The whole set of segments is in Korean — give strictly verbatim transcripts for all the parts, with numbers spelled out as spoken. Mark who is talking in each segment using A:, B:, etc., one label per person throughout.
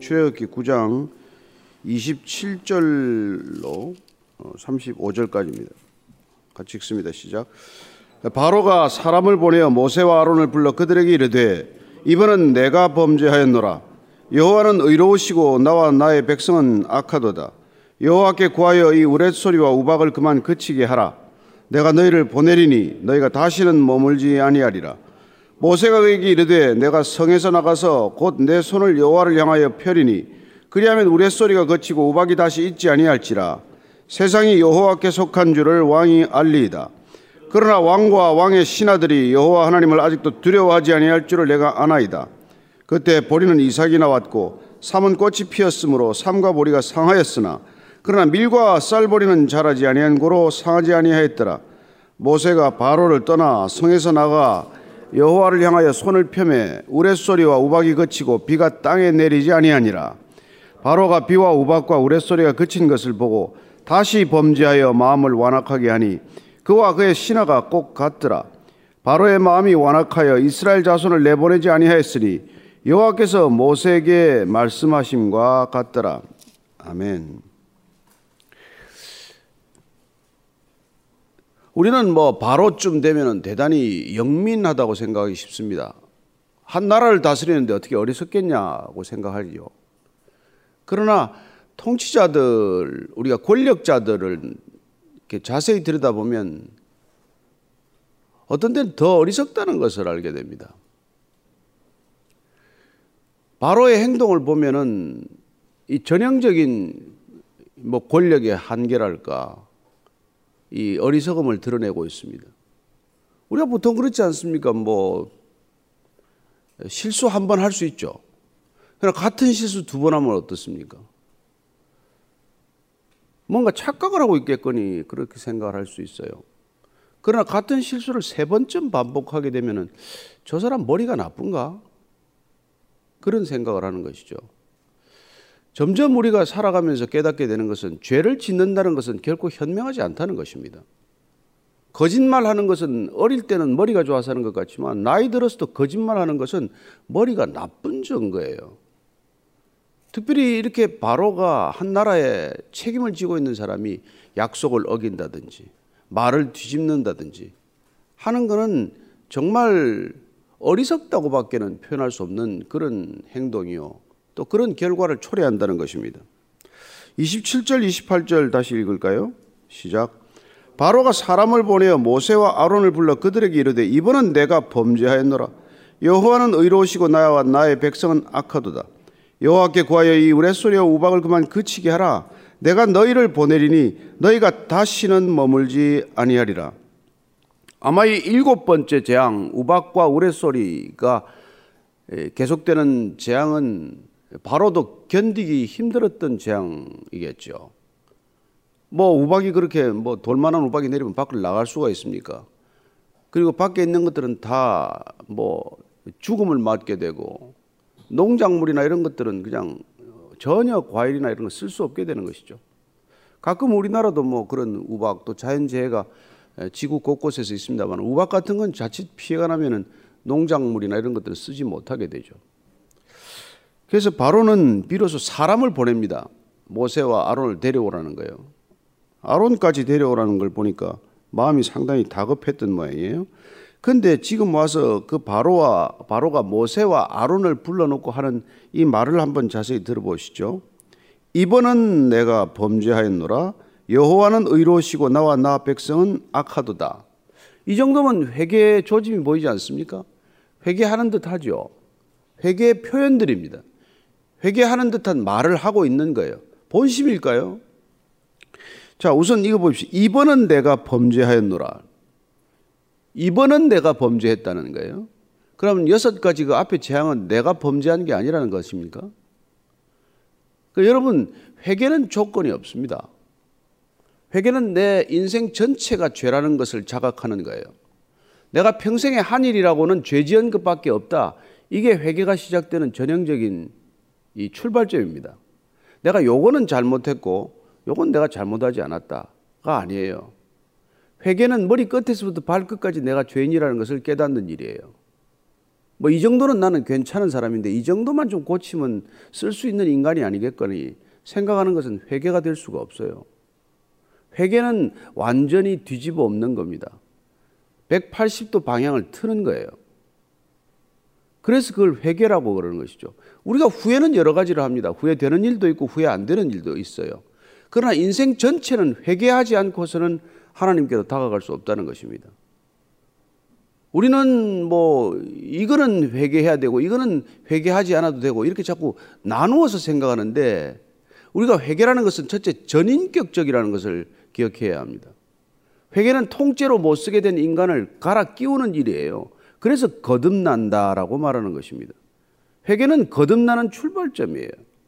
A: 출애굽기 구 장 이십칠 절로 삼십오 절까지입니다. 같이 읽습니다. 시작. 바로가 사람을 보내어 모세와 아론을 불러 그들에게 이르되 이번은 내가 범죄하였노라. 여호와는 의로우시고 나와 나의 백성은 악하도다. 여호와께 구하여 이 우레소리와 우박을 그만 그치게 하라. 내가 너희를 보내리니 너희가 다시는 머물지 아니하리라. 모세가 그에게 이르되 내가 성에서 나가서 곧 내 손을 여호와를 향하여 펴리니 그리하면 우레소리가 그치고 우박이 다시 있지 아니할지라. 세상이 여호와께 속한 줄을 왕이 알리이다. 그러나 왕과 왕의 신하들이 여호와 하나님을 아직도 두려워하지 아니할 줄을 내가 아나이다. 그때 보리는 이삭이 나왔고 삼은 꽃이 피었으므로 삼과 보리가 상하였으나 그러나 밀과 쌀보리는 자라지 아니한 고로 상하지 아니하였더라. 모세가 바로를 떠나 성에서 나가 여호와를 향하여 손을 펴매 우레소리와 우박이 그치고 비가 땅에 내리지 아니하니라. 바로가 비와 우박과 우레소리가 그친 것을 보고 다시 범죄하여 마음을 완악하게 하니 그와 그의 신하가 꼭 같더라. 바로의 마음이 완악하여 이스라엘 자손을 내보내지 아니하였으니 여호와께서 모세에게 말씀하심과 같더라. 아멘. 우리는 뭐 바로쯤 되면은 대단히 영민하다고 생각하기 쉽습니다. 한 나라를 다스리는데 어떻게 어리석겠냐고 생각하죠. 그러나 통치자들, 우리가 권력자들을 이렇게 자세히 들여다보면 어떤 때는 더 어리석다는 것을 알게 됩니다. 바로의 행동을 보면은 이 전형적인 뭐 권력의 한계랄까, 이 어리석음을 드러내고 있습니다. 우리가 보통 그렇지 않습니까? 뭐 실수 한 번 할 수 있죠. 그러나 같은 실수 두 번 하면 어떻습니까? 뭔가 착각을 하고 있겠거니 그렇게 생각을 할 수 있어요. 그러나 같은 실수를 세 번쯤 반복하게 되면은 저 사람 머리가 나쁜가? 그런 생각을 하는 것이죠. 점점 우리가 살아가면서 깨닫게 되는 것은 죄를 짓는다는 것은 결코 현명하지 않다는 것입니다. 거짓말하는 것은 어릴 때는 머리가 좋아서 하는 것 같지만 나이 들어서도 거짓말하는 것은 머리가 나쁜 증거예요. 특별히 이렇게 바로가 한 나라에 책임을 지고 있는 사람이 약속을 어긴다든지 말을 뒤집는다든지 하는 것은 정말 어리석다고 밖에는 표현할 수 없는 그런 행동이요. 또 그런 결과를 초래한다는 것입니다. 이십칠 절 이십팔 절 다시 읽을까요? 시작. 바로가 사람을 보내어 모세와 아론을 불러 그들에게 이르되 이번은 내가 범죄하였노라. 여호와는 의로우시고 나와 나의 백성은 악하도다. 여호와께 구하여 이 우레소리와 우박을 그만 그치게 하라. 내가 너희를 보내리니 너희가 다시는 머물지 아니하리라. 아마 이 일곱 번째 재앙, 우박과 우레소리가 계속되는 재앙은 바로도 견디기 힘들었던 재앙이겠죠. 뭐 우박이 그렇게 뭐 돌만한 우박이 내리면 밖을 나갈 수가 있습니까? 그리고 밖에 있는 것들은 다 뭐 죽음을 맞게 되고 농작물이나 이런 것들은 그냥 전혀 과일이나 이런 거 쓸 수 없게 되는 것이죠. 가끔 우리나라도 뭐 그런 우박 또 자연재해가 지구 곳곳에서 있습니다만 우박 같은 건 자칫 피해가 나면은 농작물이나 이런 것들을 쓰지 못하게 되죠. 그래서 바로는 비로소 사람을 보냅니다. 모세와 아론을 데려오라는 거예요. 아론까지 데려오라는 걸 보니까 마음이 상당히 다급했던 모양이에요. 그런데 지금 와서 그 바로와 바로가 모세와 아론을 불러놓고 하는 이 말을 한번 자세히 들어보시죠. 이번은 내가 범죄하였노라. 여호와는 의로우시고 나와 나 백성은 악하도다. 이 정도면 회개의 조짐이 보이지 않습니까? 회개하는 듯하죠. 회개의 표현들입니다. 회개하는 듯한 말을 하고 있는 거예요. 본심일까요? 자, 우선 이거 봅시다. 이번은 내가 범죄하였노라. 이번은 내가 범죄했다는 거예요. 그러면 여섯 가지 그 앞에 재앙은 내가 범죄한 게 아니라는 것입니까? 그러니까 여러분, 회개는 조건이 없습니다. 회개는 내 인생 전체가 죄라는 것을 자각하는 거예요. 내가 평생에 한 일이라고는 죄 지은 것밖에 없다. 이게 회개가 시작되는 전형적인 이 출발점입니다. 내가 요거는 잘못했고 요건 내가 잘못하지 않았다가 아니에요. 회개는 머리 끝에서부터 발끝까지 내가 죄인이라는 것을 깨닫는 일이에요. 뭐 이 정도는 나는 괜찮은 사람인데 이 정도만 좀 고치면 쓸 수 있는 인간이 아니겠거니 생각하는 것은 회개가 될 수가 없어요. 회개는 완전히 뒤집어 엎는 겁니다. 백팔십 도 방향을 트는 거예요. 그래서 그걸 회개라고 그러는 것이죠. 우리가 후회는 여러 가지를 합니다. 후회되는 일도 있고 후회 안 되는 일도 있어요. 그러나 인생 전체는 회개하지 않고서는 하나님께로 다가갈 수 없다는 것입니다. 우리는 뭐 이거는 회개해야 되고 이거는 회개하지 않아도 되고 이렇게 자꾸 나누어서 생각하는데 우리가 회개라는 것은 첫째 전인격적이라는 것을 기억해야 합니다. 회개는 통째로 못 쓰게 된 인간을 갈아 끼우는 일이에요. 그래서 거듭난다라고 말하는 것입니다. 회개는 거듭나는 출발점이에요.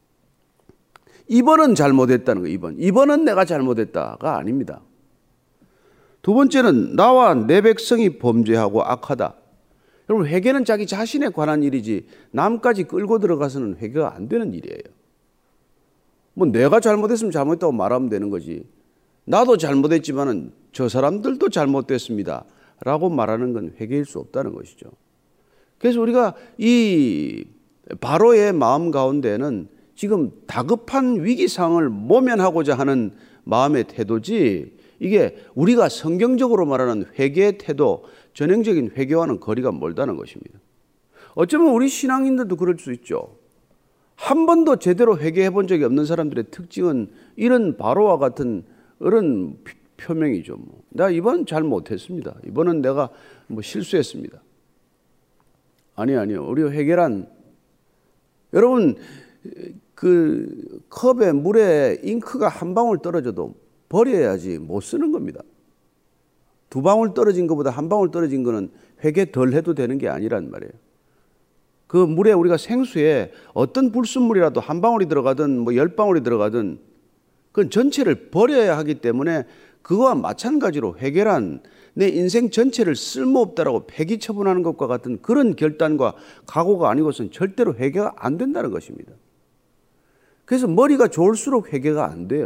A: 이번은 잘못했다는 거예요. 이번. 이번은 내가 잘못했다가 아닙니다. 두 번째는 나와 내 백성이 범죄하고 악하다. 여러분 회개는 자기 자신에 관한 일이지 남까지 끌고 들어가서는 회개가 안 되는 일이에요. 뭐 내가 잘못했으면 잘못했다고 말하면 되는 거지. 나도 잘못했지만은 저 사람들도 잘못됐습니다 라고 말하는 건 회개일 수 없다는 것이죠. 그래서 우리가 이 바로의 마음 가운데는 지금 다급한 위기 상황을 모면하고자 하는 마음의 태도지 이게 우리가 성경적으로 말하는 회개의 태도, 전형적인 회개와는 거리가 멀다는 것입니다. 어쩌면 우리 신앙인들도 그럴 수 있죠. 한 번도 제대로 회개해 본 적이 없는 사람들의 특징은 이런 바로와 같은 이런 표명이죠. 뭐. 나 이번 잘 못했습니다. 이번은 내가 뭐 실수했습니다. 아니 아니요. 우리 회개란 여러분 그 컵에 물에 잉크가 한 방울 떨어져도 버려야지 못 쓰는 겁니다. 두 방울 떨어진 것보다 한 방울 떨어진 거는 회개 덜 해도 되는 게 아니란 말이에요. 그 물에 우리가 생수에 어떤 불순물이라도 한 방울이 들어가든 뭐 열 방울이 들어가든 그건 전체를 버려야 하기 때문에 그거와 마찬가지로 회개란 내 인생 전체를 쓸모없다라고 폐기 처분하는 것과 같은 그런 결단과 각오가 아니고서는 절대로 회개가 안 된다는 것입니다. 그래서 머리가 좋을수록 회개가 안 돼요.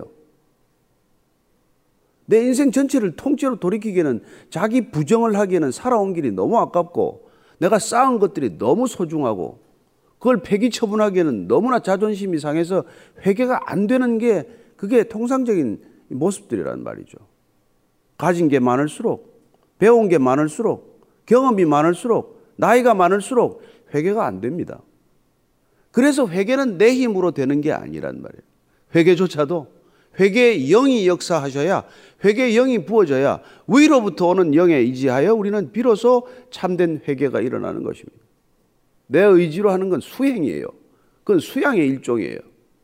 A: 내 인생 전체를 통째로 돌이키기에는 자기 부정을 하기에는 살아온 길이 너무 아깝고 내가 쌓은 것들이 너무 소중하고 그걸 폐기 처분하기에는 너무나 자존심이 상해서 회개가 안 되는 게 그게 통상적인 모습들이란 말이죠. 가진 게 많을수록 배운 게 많을수록 경험이 많을수록 나이가 많을수록 회개가 안 됩니다. 그래서 회개는 내 힘으로 되는 게 아니란 말이에요. 회개조차도 회개의 영이 역사하셔야 회개의 영이 부어져야 위로부터 오는 영에 의지하여 우리는 비로소 참된 회개가 일어나는 것입니다. 내 의지로 하는 건 수행이에요. 그건 수양의 일종이에요.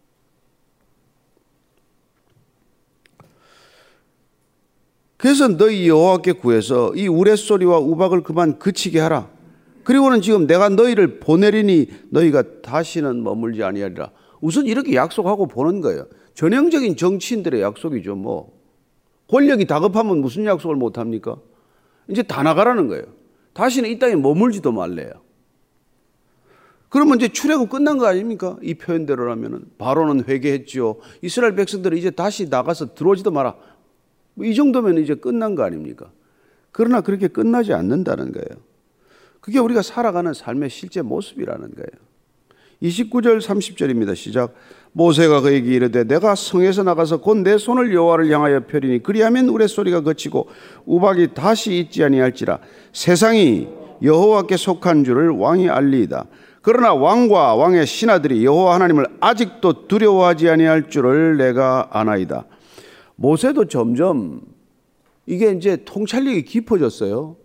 A: 그래서 너희 여호와께 구해서 이 우레소리와 우박을 그만 그치게 하라. 그리고는 지금 내가 너희를 보내리니 너희가 다시는 머물지 아니하리라. 우선 이렇게 약속하고 보는 거예요. 전형적인 정치인들의 약속이죠. 뭐 권력이 다급하면 무슨 약속을 못합니까? 이제 다 나가라는 거예요. 다시는 이 땅에 머물지도 말래요. 그러면 이제 출애굽 끝난 거 아닙니까? 이 표현대로라면 바로는 회개했지요. 이스라엘 백성들은 이제 다시 나가서 들어오지도 마라. 이 정도면 이제 끝난 거 아닙니까? 그러나 그렇게 끝나지 않는다는 거예요. 그게 우리가 살아가는 삶의 실제 모습이라는 거예요. 이십구 절 삼십 절입니다. 시작. 모세가 그에게 이르되 내가 성에서 나가서 곧 내 손을 여호와를 향하여 펴리니 그리하면 우레소리가 그치고 우박이 다시 있지 아니할지라. 세상이 여호와께 속한 줄을 왕이 알리이다. 그러나 왕과 왕의 신하들이 여호와 하나님을 아직도 두려워하지 아니할 줄을 내가 아나이다. 모세도 점점 이게 이제 통찰력이 깊어졌어요.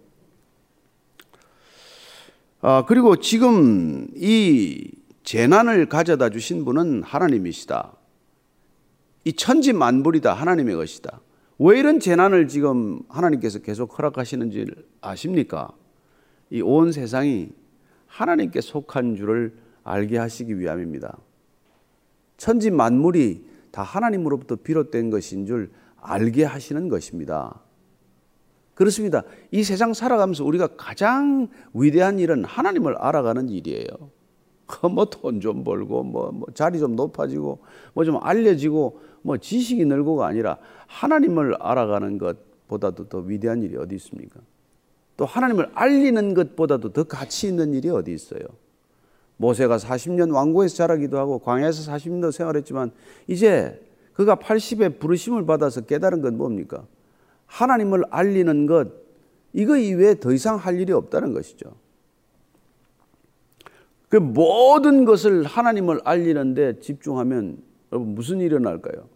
A: 아, 그리고 지금 이 재난을 가져다 주신 분은 하나님이시다. 이 천지 만물이다 하나님의 것이다. 왜 이런 재난을 지금 하나님께서 계속 허락하시는지 아십니까? 이 온 세상이 하나님께 속한 줄을 알게 하시기 위함입니다. 천지 만물이 다 하나님으로부터 비롯된 것인 줄 알게 하시는 것입니다. 그렇습니다. 이 세상 살아가면서 우리가 가장 위대한 일은 하나님을 알아가는 일이에요. 뭐 돈 좀 벌고 뭐, 뭐 자리 좀 높아지고 뭐 좀 알려지고 뭐 지식이 늘고가 아니라 하나님을 알아가는 것보다도 더 위대한 일이 어디 있습니까? 또 하나님을 알리는 것보다도 더 가치 있는 일이 어디 있어요? 모세가 사십 년 왕궁에서 자라기도 하고 광야에서 사십 년도 생활했지만 이제 그가 팔십에 부르심을 받아서 깨달은 건 뭡니까? 하나님을 알리는 것, 이거 이외에 더 이상 할 일이 없다는 것이죠. 그 모든 것을 하나님을 알리는데 집중하면 여러분 무슨 일이 일어날까요?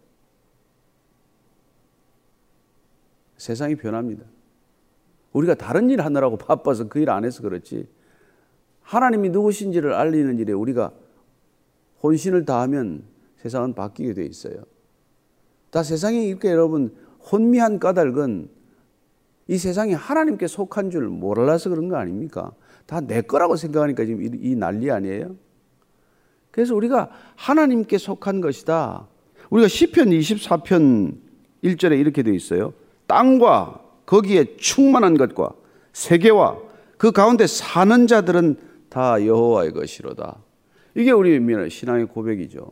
A: 세상이 변합니다. 우리가 다른 일 하느라고 바빠서 그 일 안 해서 그렇지, 하나님이 누구신지를 알리는 일에 우리가 혼신을 다하면 세상은 바뀌게 돼 있어요. 다 세상이 이렇게 여러분 혼미한 까닭은 이 세상이 하나님께 속한 줄 몰라서 그런 거 아닙니까? 다 내 거라고 생각하니까 지금 이 난리 아니에요? 그래서 우리가 하나님께 속한 것이다. 우리가 시편 이십사 편 일 절에 이렇게 되어 있어요. 땅과 거기에 충만한 것과 세계와 그 가운데 사는 자들은 다 여호와의 것이로다. 이게 우리 신앙의 고백이죠.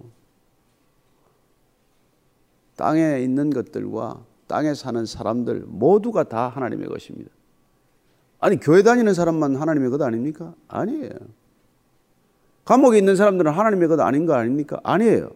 A: 땅에 있는 것들과 땅에 사는 사람들 모두가 다 하나님의 것입니다. 아니, 교회 다니는 사람만 하나님의 것 아닙니까? 아니에요. 감옥에 있는 사람들은 하나님의 것 아닌 거 아닙니까? 아니에요.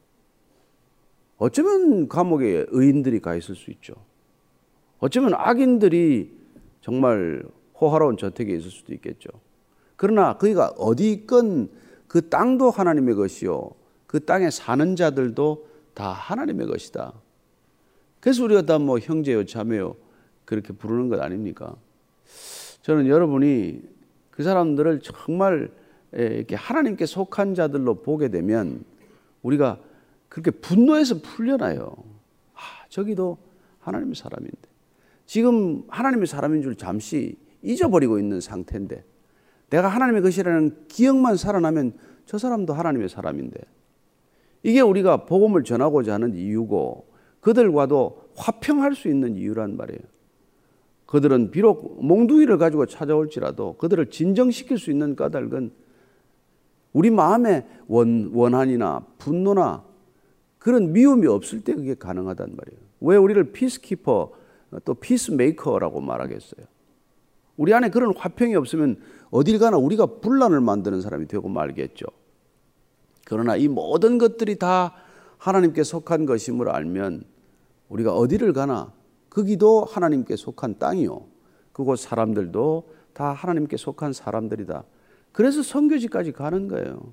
A: 어쩌면 감옥에 의인들이 가 있을 수 있죠. 어쩌면 악인들이 정말 호화로운 저택에 있을 수도 있겠죠. 그러나 그가 어디 있건 그 땅도 하나님의 것이요, 그 땅에 사는 자들도 다 하나님의 것이다. 그래서 우리가 다 뭐 형제요 자매요 그렇게 부르는 것 아닙니까? 저는 여러분이 그 사람들을 정말 이렇게 하나님께 속한 자들로 보게 되면 우리가 그렇게 분노해서 풀려나요. 아, 저기도 하나님의 사람인데, 지금 하나님의 사람인 줄 잠시 잊어버리고 있는 상태인데, 내가 하나님의 것이라는 기억만 살아나면 저 사람도 하나님의 사람인데, 이게 우리가 복음을 전하고자 하는 이유고 그들과도 화평할 수 있는 이유란 말이에요. 그들은 비록 몽둥이를 가지고 찾아올지라도 그들을 진정시킬 수 있는 까닭은 우리 마음에 원, 원한이나 분노나 그런 미움이 없을 때 그게 가능하단 말이에요. 왜 우리를 피스키퍼 또 피스메이커라고 말하겠어요? 우리 안에 그런 화평이 없으면 어딜 가나 우리가 분란을 만드는 사람이 되고 말겠죠. 그러나 이 모든 것들이 다 하나님께 속한 것임을 알면 우리가 어디를 가나 거기도 하나님께 속한 땅이요, 그곳 사람들도 다 하나님께 속한 사람들이다. 그래서 선교지까지 가는 거예요.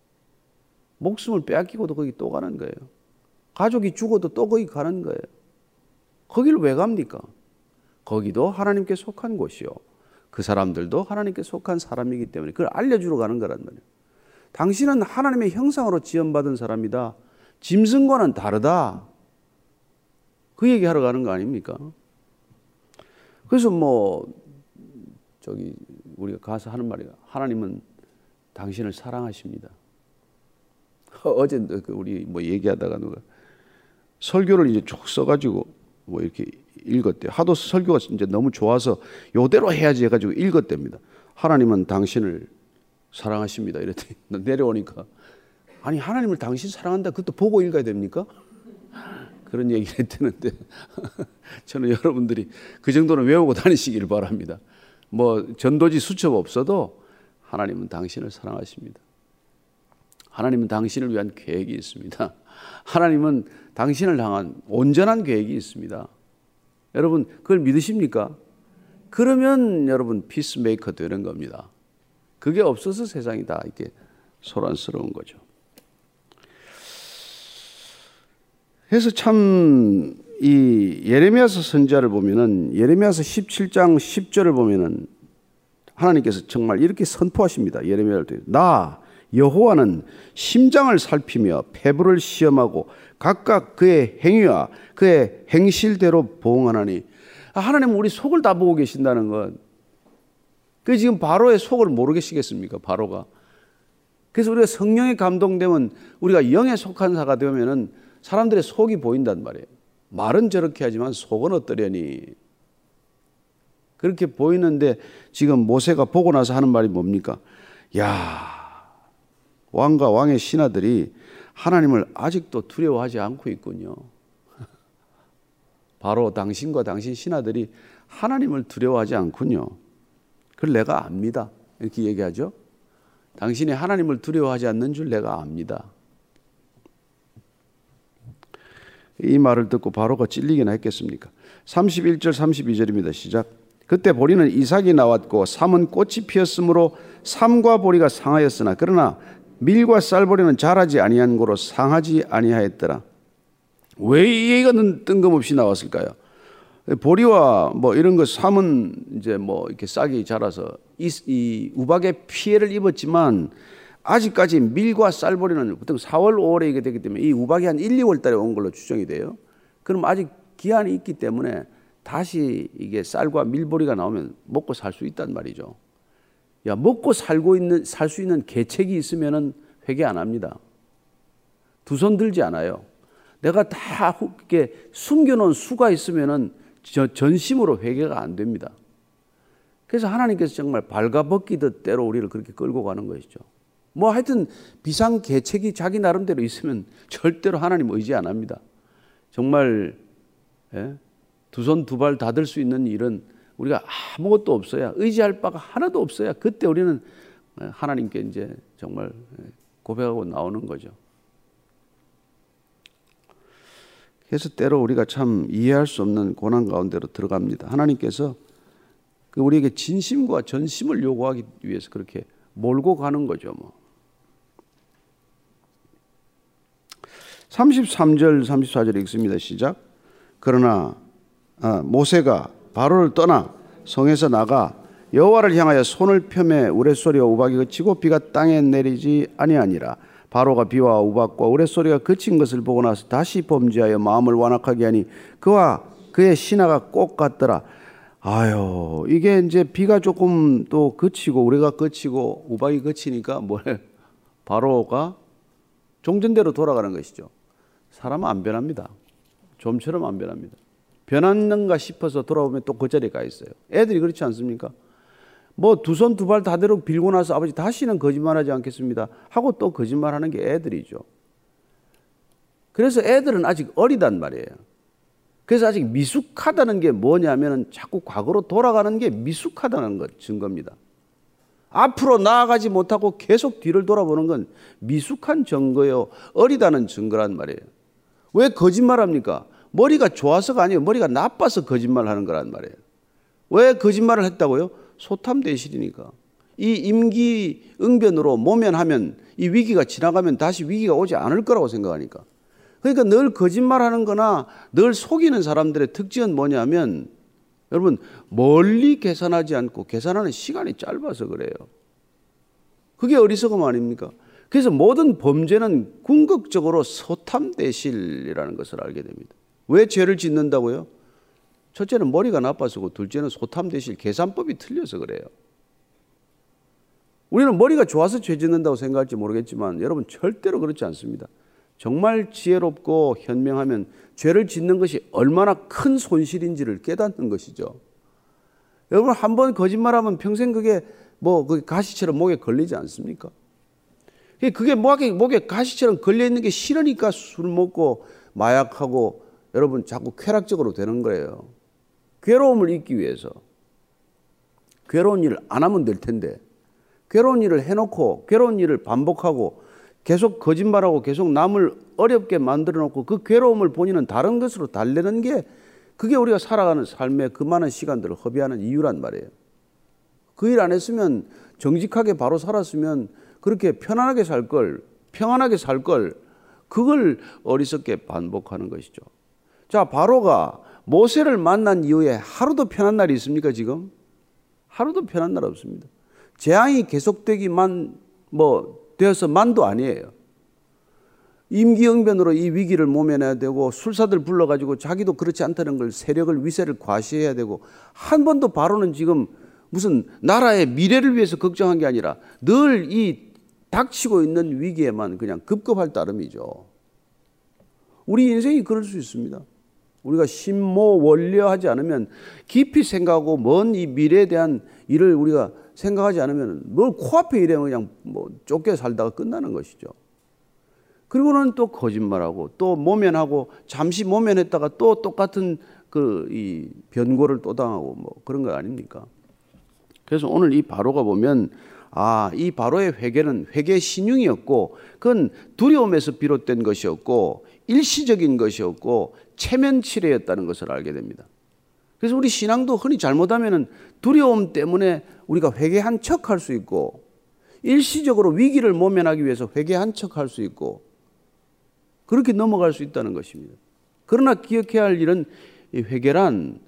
A: 목숨을 빼앗기고도 거기 또 가는 거예요. 가족이 죽어도 또 거기 가는 거예요. 거기를 왜 갑니까? 거기도 하나님께 속한 곳이요, 그 사람들도 하나님께 속한 사람이기 때문에 그걸 알려주러 가는 거란 말이에요. 당신은 하나님의 형상으로 지음받은 사람이다. 짐승과는 다르다. 그 얘기하러 가는 거 아닙니까? 그래서 뭐 저기 우리가 가서 하는 말이가, 하나님은 당신을 사랑하십니다. 어제 우리 뭐 얘기하다가 누가 설교를 이제 쭉 써가지고 뭐 이렇게 읽었대요. 하도 설교가 이제 너무 좋아서 요대로 해야지 해가지고 읽었답니다. 하나님은 당신을 사랑하십니다. 이랬더니 내려오니까, 아니 하나님을 당신 사랑한다 그것도 보고 읽어야 됩니까? 그런 얘기를 했다는데 저는 여러분들이 그 정도는 외우고 다니시길 바랍니다. 뭐 전도지 수첩 없어도 하나님은 당신을 사랑하십니다. 하나님은 당신을 위한 계획이 있습니다. 하나님은 당신을 향한 온전한 계획이 있습니다. 여러분 그걸 믿으십니까? 그러면 여러분 피스메이커 되는 겁니다. 그게 없어서 세상이 다 이렇게 소란스러운 거죠. 그래서 참 이 예레미야서 선지자를 보면은, 예레미야서 십칠 장 십 절을 보면은 하나님께서 정말 이렇게 선포하십니다. 예레미야를 통해 나 여호와는 심장을 살피며 폐부를 시험하고 각각 그의 행위와 그의 행실대로 보응하나니. 하나님은 우리 속을 다 보고 계신다는 것. 그 지금 바로의 속을 모르겠시겠습니까? 바로가. 그래서 우리가 성령에 감동되면, 우리가 영에 속한 자가 되면은 사람들의 속이 보인단 말이에요. 말은 저렇게 하지만 속은 어떠려니. 그렇게 보이는데 지금 모세가 보고 나서 하는 말이 뭡니까? 야, 왕과 왕의 신하들이 하나님을 아직도 두려워하지 않고 있군요. 바로 당신과 당신 신하들이 하나님을 두려워하지 않군요. 그걸 내가 압니다. 이렇게 얘기하죠. 당신이 하나님을 두려워하지 않는 줄 내가 압니다. 이 말을 듣고 바로가 찔리기나 했겠습니까? 삼십일 절 삼십이 절입니다. 시작. 그때 보리는 이삭이 나왔고 삼은 꽃이 피었으므로 삼과 보리가 상하였으나 그러나 밀과 쌀보리는 자라지 아니한 고로 상하지 아니하였더라. 왜 이 얘기가 뜬금없이 나왔을까요? 보리와 뭐 이런 거 삼은 이제 뭐 이렇게 싹이 자라서 이, 이 우박에 피해를 입었지만 아직까지 밀과 쌀보리는 보통 사월, 오월에 이게 되기 때문에 이 우박이 한 일, 이월 달에 온 걸로 추정이 돼요. 그럼 아직 기한이 있기 때문에 다시 이게 쌀과 밀보리가 나오면 먹고 살 수 있단 말이죠. 야, 먹고 살고 있는, 살 수 있는 계책이 있으면은 회개 안 합니다. 두 손 들지 않아요. 내가 다 이렇게 숨겨놓은 수가 있으면은 저 전심으로 회개가 안 됩니다. 그래서 하나님께서 정말 발가벗기듯 때로 우리를 그렇게 끌고 가는 것이죠. 뭐 하여튼 비상계책이 자기 나름대로 있으면 절대로 하나님 의지 안 합니다. 정말 예? 두 손 두 발 다 들 수 있는 일은 우리가 아무것도 없어야, 의지할 바가 하나도 없어야 그때 우리는 하나님께 이제 정말 고백하고 나오는 거죠. 그래서 때로 우리가 참 이해할 수 없는 고난 가운데로 들어갑니다. 하나님께서 우리에게 진심과 전심을 요구하기 위해서 그렇게 몰고 가는 거죠. 뭐. 삼십삼 절 삼십사 절 읽습니다. 시작. 그러나 아, 모세가 바로를 떠나 성에서 나가 여호와를 향하여 손을 펴매 우레소리와 우박이 그치고 비가 땅에 내리지 아니하니라. 바로가 비와 우박과 우레소리가 그친 것을 보고 나서 다시 범죄하여 마음을 완악하게 하니 그와 그의 신하가 꼭 같더라. 아유, 이게 이제 비가 조금 또 그치고 우레가 그치고 우박이 그치니까 뭐래? 바로가 종전대로 돌아가는 것이죠. 사람은 안 변합니다. 좀처럼 안 변합니다. 변했는가 싶어서 돌아오면 또 그 자리에 가 있어요. 애들이 그렇지 않습니까? 뭐 두 손 두 발 다대로 빌고 나서 아버지 다시는 거짓말하지 않겠습니다 하고 또 거짓말하는 게 애들이죠. 그래서 애들은 아직 어리단 말이에요. 그래서 아직 미숙하다는 게 뭐냐면 자꾸 과거로 돌아가는 게 미숙하다는 것 증거입니다. 앞으로 나아가지 못하고 계속 뒤를 돌아보는 건 미숙한 증거요, 어리다는 증거란 말이에요. 왜 거짓말합니까? 머리가 좋아서가 아니에요. 머리가 나빠서 거짓말하는 거란 말이에요. 왜 거짓말을 했다고요? 소탐대실이니까. 이 임기응변으로 모면하면 이 위기가 지나가면 다시 위기가 오지 않을 거라고 생각하니까. 그러니까 늘 거짓말하는 거나 늘 속이는 사람들의 특징은 뭐냐면 여러분 멀리 계산하지 않고 계산하는 시간이 짧아서 그래요. 그게 어리석음 아닙니까? 그래서 모든 범죄는 궁극적으로 소탐대실이라는 것을 알게 됩니다. 왜 죄를 짓는다고요? 첫째는 머리가 나빠서고 둘째는 소탐대실 계산법이 틀려서 그래요. 우리는 머리가 좋아서 죄 짓는다고 생각할지 모르겠지만 여러분 절대로 그렇지 않습니다. 정말 지혜롭고 현명하면 죄를 짓는 것이 얼마나 큰 손실인지를 깨닫는 것이죠. 여러분 한 번 거짓말하면 평생 그게 뭐 그 가시처럼 목에 걸리지 않습니까? 그게 목에, 목에 가시처럼 걸려있는 게 싫으니까 술 먹고 마약하고 여러분 자꾸 쾌락적으로 되는 거예요. 괴로움을 잊기 위해서. 괴로운 일을 안 하면 될 텐데 괴로운 일을 해놓고 괴로운 일을 반복하고 계속 거짓말하고 계속 남을 어렵게 만들어 놓고 그 괴로움을 본인은 다른 것으로 달래는 게 그게 우리가 살아가는 삶의 그 많은 시간들을 허비하는 이유란 말이에요. 그 일 안 했으면 정직하게 바로 살았으면 그렇게 편안하게 살 걸, 평안하게 살 걸, 그걸 어리석게 반복하는 것이죠. 자, 바로가 모세를 만난 이후에 하루도 편한 날이 있습니까, 지금? 하루도 편한 날 없습니다. 재앙이 계속되기만 뭐 되어서 만도 아니에요. 임기응변으로 이 위기를 모면해야 되고 술사들 불러가지고 자기도 그렇지 않다는 걸 세력을 위세를 과시해야 되고 한 번도 바로는 지금 무슨 나라의 미래를 위해서 걱정한 게 아니라 늘 이 닥치고 있는 위기에만 그냥 급급할 따름이죠. 우리 인생이 그럴 수 있습니다. 우리가 심모원려하지 않으면 깊이 생각하고 먼 이 미래에 대한 일을 우리가 생각하지 않으면 뭘 코앞에 이래면 그냥 뭐 쫓겨 살다가 끝나는 것이죠. 그리고는 또 거짓말하고 또 모면하고 잠시 모면했다가 또 똑같은 그 이 변고를 또 당하고 뭐 그런 거 아닙니까? 그래서 오늘 이 바로가 보면 아, 이 바로의 회개는 회개의 신용이었고 그건 두려움에서 비롯된 것이었고 일시적인 것이었고 체면치레였다는 것을 알게 됩니다. 그래서 우리 신앙도 흔히 잘못하면 두려움 때문에 우리가 회개한 척할 수 있고 일시적으로 위기를 모면하기 위해서 회개한 척할 수 있고 그렇게 넘어갈 수 있다는 것입니다. 그러나 기억해야 할 일은 이 회개란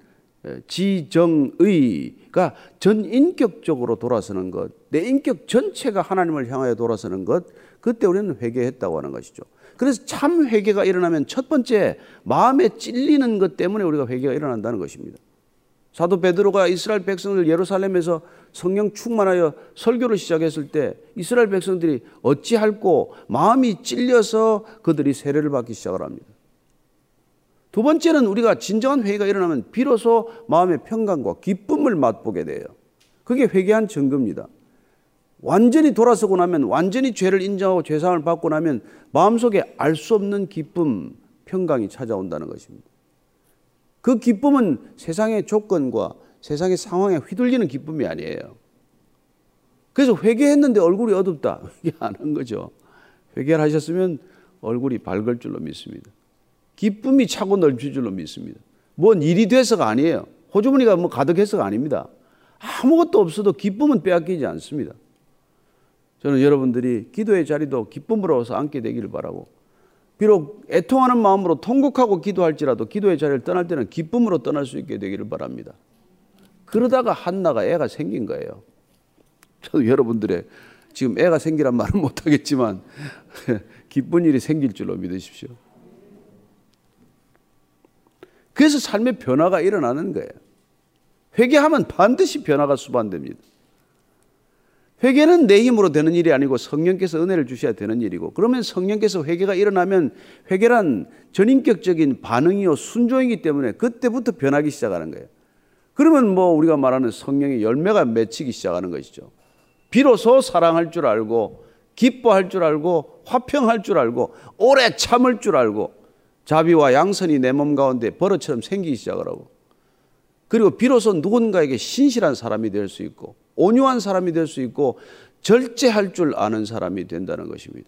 A: 지정의가 전인격적으로 돌아서는 것, 내 인격 전체가 하나님을 향하여 돌아서는 것, 그때 우리는 회개했다고 하는 것이죠. 그래서 참 회개가 일어나면 첫 번째 마음에 찔리는 것 때문에 우리가 회개가 일어난다는 것입니다. 사도 베드로가 이스라엘 백성들 예루살렘에서 성령 충만하여 설교를 시작했을 때 이스라엘 백성들이 어찌할꼬 마음이 찔려서 그들이 세례를 받기 시작을 합니다. 두 번째는 우리가 진정한 회개가 일어나면 비로소 마음의 평강과 기쁨을 맛보게 돼요. 그게 회개한 증거입니다. 완전히 돌아서고 나면, 완전히 죄를 인정하고 죄사함을 받고 나면 마음속에 알 수 없는 기쁨, 평강이 찾아온다는 것입니다. 그 기쁨은 세상의 조건과 세상의 상황에 휘둘리는 기쁨이 아니에요. 그래서 회개했는데 얼굴이 어둡다, 이게 안 한 거죠. 회개를 하셨으면 얼굴이 밝을 줄로 믿습니다. 기쁨이 차고 넓힐 줄로 믿습니다. 뭔 일이 돼서가 아니에요. 호주머니가 뭐 가득해서가 아닙니다. 아무것도 없어도 기쁨은 빼앗기지 않습니다. 저는 여러분들이 기도의 자리도 기쁨으로 와서 앉게 되기를 바라고, 비록 애통하는 마음으로 통곡하고 기도할지라도 기도의 자리를 떠날 때는 기쁨으로 떠날 수 있게 되기를 바랍니다. 그러다가 한나가 애가 생긴 거예요. 저도 여러분들의 지금 애가 생기란 말은 못하겠지만 기쁜 일이 생길 줄로 믿으십시오. 그래서 삶의 변화가 일어나는 거예요. 회개하면 반드시 변화가 수반됩니다. 회개는 내 힘으로 되는 일이 아니고 성령께서 은혜를 주셔야 되는 일이고, 그러면 성령께서 회개가 일어나면 회개란 전인격적인 반응이요 순종이기 때문에 그때부터 변하기 시작하는 거예요. 그러면 뭐 우리가 말하는 성령의 열매가 맺히기 시작하는 것이죠. 비로소 사랑할 줄 알고 기뻐할 줄 알고 화평할 줄 알고 오래 참을 줄 알고 자비와 양선이 내 몸 가운데 버릇처럼 생기기 시작을 하고, 그리고 비로소 누군가에게 신실한 사람이 될 수 있고 온유한 사람이 될 수 있고 절제할 줄 아는 사람이 된다는 것입니다.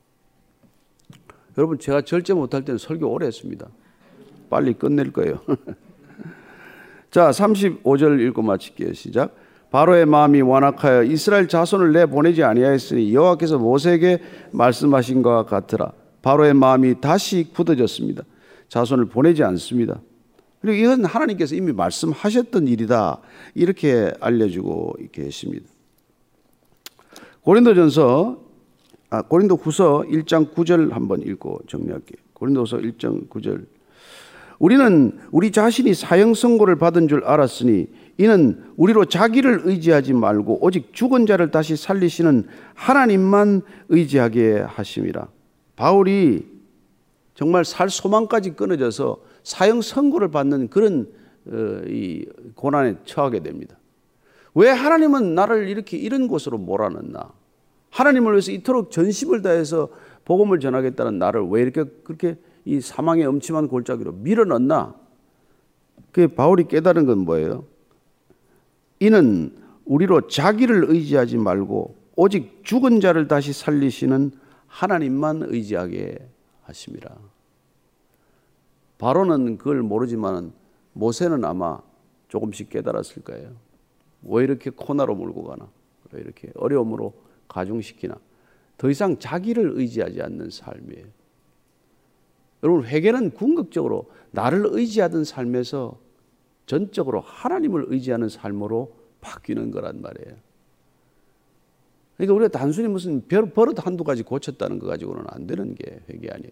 A: 여러분, 제가 절제 못할 때는 설교 오래 했습니다. 빨리 끝낼 거예요. 자, 삼십오 절 읽고 마칠게요. 시작. 바로의 마음이 완악하여 이스라엘 자손을 내보내지 아니하였으니 여호와께서 모세에게 말씀하신 것과 같으라. 바로의 마음이 다시 굳어졌습니다. 자손을 보내지 않습니다. 그리고 이건 하나님께서 이미 말씀하셨던 일이다, 이렇게 알려주고 계십니다. 고린도전서 아, 고린도후서 일 장 구 절 한번 읽고 정리할게요. 고린도후서 일 장 구 절. 우리는 우리 자신이 사형 선고를 받은 줄 알았으니 이는 우리로 자기를 의지하지 말고 오직 죽은 자를 다시 살리시는 하나님만 의지하게 하심이라. 바울이 정말 살 소망까지 끊어져서 사형 선고를 받는 그런 어, 이 고난에 처하게 됩니다. 왜 하나님은 나를 이렇게 이런 곳으로 몰아넣나? 하나님을 위해서 이토록 전심을 다해서 복음을 전하겠다는 나를 왜 이렇게 그렇게 이 사망의 음침한 골짜기로 밀어넣나? 그 바울이 깨달은 건 뭐예요? 이는 우리로 자기를 의지하지 말고 오직 죽은 자를 다시 살리시는 하나님만 의지하게 하심이라. 바로는 그걸 모르지만 모세는 아마 조금씩 깨달았을 거예요. 왜 이렇게 코나로 몰고 가나? 왜 이렇게 어려움으로 가중시키나? 더 이상 자기를 의지하지 않는 삶이에요. 여러분, 회개는 궁극적으로 나를 의지하던 삶에서 전적으로 하나님을 의지하는 삶으로 바뀌는 거란 말이에요. 그러니까 우리가 단순히 무슨 버릇 한두 가지 고쳤다는 거 가지고는 안 되는 게 회개 아니에요.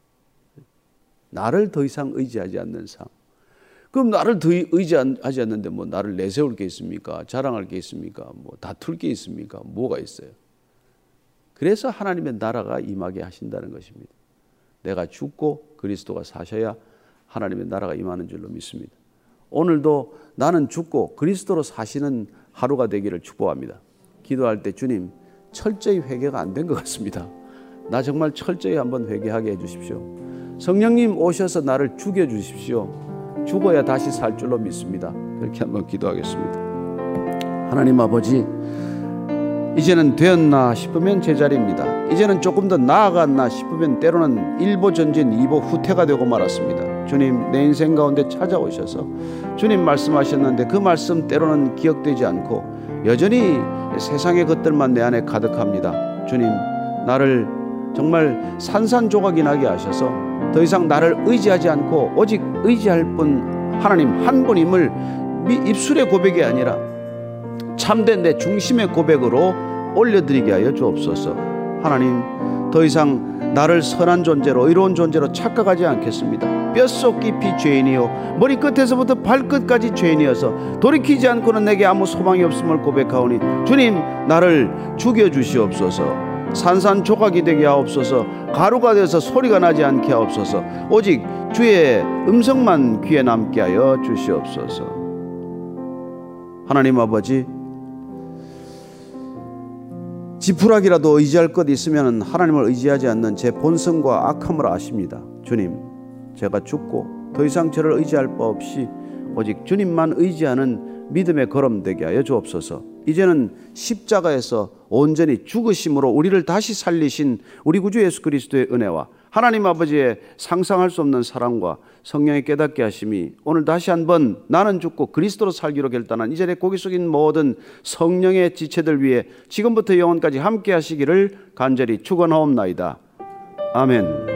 A: 나를 더 이상 의지하지 않는 삶. 그럼 나를 더 의지하지 않는데 뭐 나를 내세울 게 있습니까? 자랑할 게 있습니까? 뭐 다툴 게 있습니까? 뭐가 있어요? 그래서 하나님의 나라가 임하게 하신다는 것입니다. 내가 죽고 그리스도가 사셔야 하나님의 나라가 임하는 줄로 믿습니다. 오늘도 나는 죽고 그리스도로 사시는 하루가 되기를 축복합니다. 기도할 때 주님, 철저히 회개가 안 된 것 같습니다. 나 정말 철저히 한번 회개하게 해주십시오. 성령님 오셔서 나를 죽여주십시오. 죽어야 다시 살 줄로 믿습니다. 그렇게 한번 기도하겠습니다. 하나님 아버지, 이제는 되었나 싶으면 제자리입니다. 이제는 조금 더 나아갔나 싶으면 때로는 일보 전진 이보 후퇴가 되고 말았습니다. 주님, 내 인생 가운데 찾아오셔서 주님 말씀하셨는데 그 말씀 때로는 기억되지 않고 여전히 세상의 것들만 내 안에 가득합니다. 주님, 나를 정말 산산조각이 나게 하셔서 더 이상 나를 의지하지 않고 오직 의지할 분 하나님 한 분임을 입술의 고백이 아니라 참된 내 중심의 고백으로 올려드리게 하여 주옵소서. 하나님, 더 이상 나를 선한 존재로 의로운 존재로 착각하지 않겠습니다. 뼛속 깊이 죄인이요 머리끝에서부터 발끝까지 죄인이어서 돌이키지 않고는 내게 아무 소망이 없음을 고백하오니 주님, 나를 죽여주시옵소서. 산산조각이 되게 하옵소서. 가루가 되어서 소리가 나지 않게 하옵소서. 오직 주의 음성만 귀에 남게 하여 주시옵소서. 하나님 아버지, 지푸라기라도 의지할 것 있으면 하나님을 의지하지 않는 제 본성과 악함을 아십니다. 주님, 제가 죽고 더 이상 저를 의지할 바 없이 오직 주님만 의지하는 믿음의 걸음 되게 하여 주옵소서. 이제는 십자가에서 온전히 죽으심으로 우리를 다시 살리신 우리 구주 예수 그리스도의 은혜와 하나님 아버지의 상상할 수 없는 사랑과 성령의 깨닫게 하심이 오늘 다시 한번 나는 죽고 그리스도로 살기로 결단한 이전에 고개 숙인 모든 성령의 지체들 위해 지금부터 영원까지 함께 하시기를 간절히 축원하옵나이다. 아멘.